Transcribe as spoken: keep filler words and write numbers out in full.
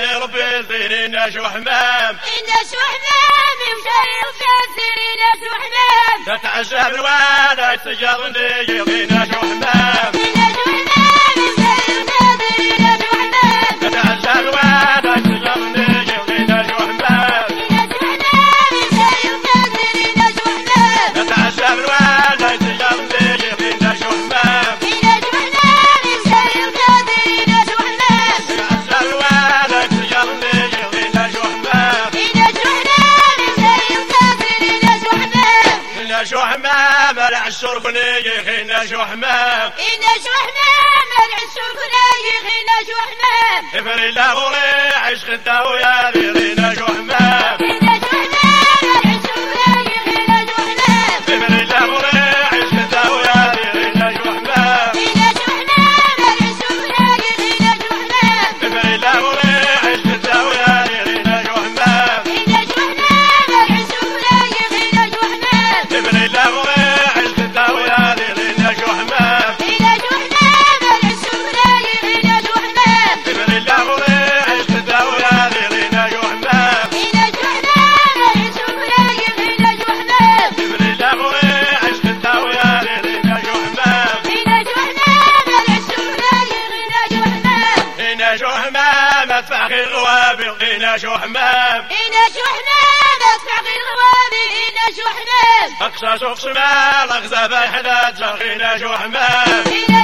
مشاري ربي الزينين شو حمام إن شو حمام مشاري ربي الزينين شو حمام تتعجب الوانا يتجرني يغينا شو حمام إن شو حمام مشاري ربي الزينين شو حمام تتعجب الوانا يتجرني يغينا شو حمام إن شو حمام مشاري ربي الزينين شو حمام تتعجب الوانا يتجرني يغينا شو حمام إن شو حمام مشاري ربي الزينين شو حمام تتعجب الوانا يتجرني يغينا شو حمام إن شو حمام مشاري ربي الزينين شو حمام غينا شو حمام العشر كني غينا شو حمام إن شو حمام العشر كني غينا شو حمام افري لا غوري عيش خدها ويا غينا شو حمام إن شو حمام العشر كني غينا شو حمام افري لا غوري عيش خدها ويا غينا شو حمام إن شو حمام العشر كني غينا شو حمام افري لا غوري عيش خدها ويا غينا شو حمام إن شو حمام العشر كني غينا شو حمام افري لا غوري عيش خدها ويا غينا شو حمام إن شو حمام العشر كني غينا شو حمام افري لا غوري عيش خدها ويا غينا شو حمام إن شو حمام العشر كني غينا شو حمام افري لا غوري عيش خدها ويا غينا شو حمام إن شو حمام العشر كني غينا شو حمام غينا شو حمام ادفع غير غوابي غينا شو حمام إن شو حمام ادفع غير غوابي إن شو حمام اقصى سوق شمال اغزى بحداد غينا شو حمام إن